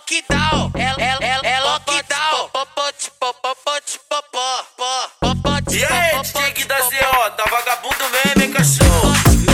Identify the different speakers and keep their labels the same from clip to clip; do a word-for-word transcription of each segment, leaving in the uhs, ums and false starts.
Speaker 1: lockdown, é, é, é, é lockdown.
Speaker 2: E aí, D J Gui da C J, vagabundo mesmo, hein, cachorro?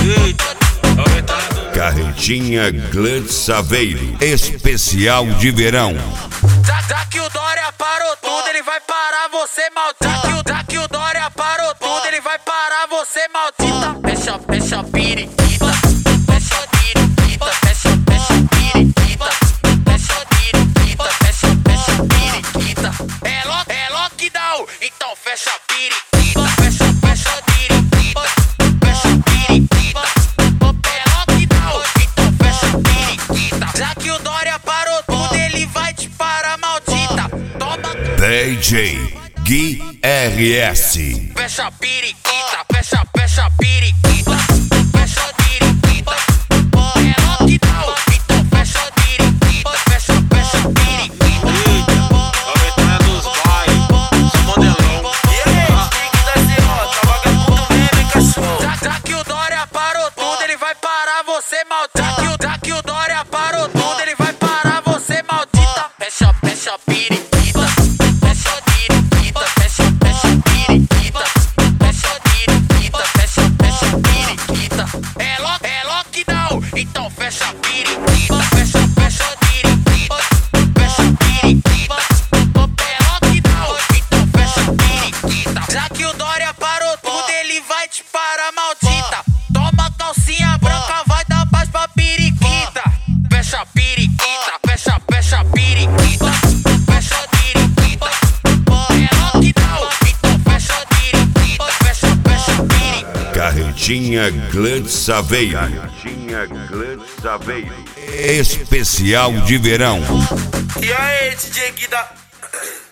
Speaker 3: Carretinha Glantz Saveiro, especial de verão.
Speaker 1: Já, já que o Dória parou tudo, ele vai parar você, maldita. Já que o, já que o Dória parou tudo, ele vai parar você, maldita. Fecha, fecha, periquita. Fecha, periquita. Fecha, fecha, periquita. Fecha, periquita. Fecha, fecha, periquita. É, lo, é lockdown, então fecha, periquita. Fecha, fecha, periquita. Fecha, periquita. É lockdown, então fecha, periquita. Já que o Dória parou tudo, ele vai te parar, maldita. Toma.
Speaker 3: D J Gui R S.
Speaker 1: Fecha a periquita, fecha, fecha a periquita. Fecha a periquita. É lockdown, então fecha a periquita. Fecha, fecha a periquita.
Speaker 2: Aventura dos bairros, sou modelão. E aí, D J Gui da C J, vagabundo mesmo, hein, cachorro?
Speaker 1: Já, já que o Dória parou tudo, ele vai parar você, maldita. Já que o, já que o Dória parou tudo, ele vai parar você, maldita. Fecha, fecha a periquita. Fecha a periquita. Fecha, fecha a periquita. Fecha a periquita. Fecha, fecha a periquita. É, lo, é lockdown, então fecha a periquita. Fecha, fecha a periquita. Fecha a periquita. É lockdown, então fecha a periquita. Já que o Dória parou tudo, ele vai te parar, maldita. Toma calcinha branca, vai dar paz pra periquita. Fecha a periquita, fecha, fecha a periquita. Fecha a periquita. É lockdown, então fecha a periquita. Fecha, fecha a periquita.
Speaker 3: Carretinha Glantz Saveiro. Carretinha Glantz Saveiro, especial de verão.
Speaker 2: E aí, D J Gui da...